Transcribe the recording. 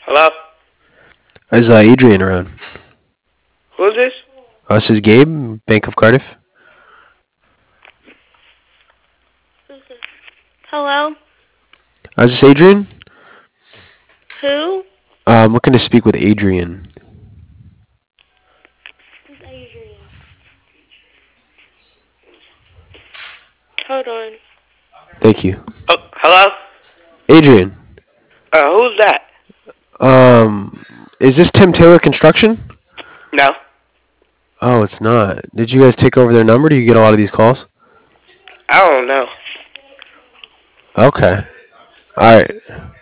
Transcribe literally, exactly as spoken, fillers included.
Hello? Is uh, Adrian around? Who's this? Uh, this is Gabe, Bank of Cardiff. Hello? Uh, is this Adrian? Who? Uh, I'm looking to speak with Adrian. Who's Adrian? Hold on. Thank you. Oh, hello? Adrian, Uh, who's that? um, is this Tim Taylor Construction? No. Oh, it's not. Did you guys take over their number? Do you get a lot of these calls? I don't know. Okay. All right.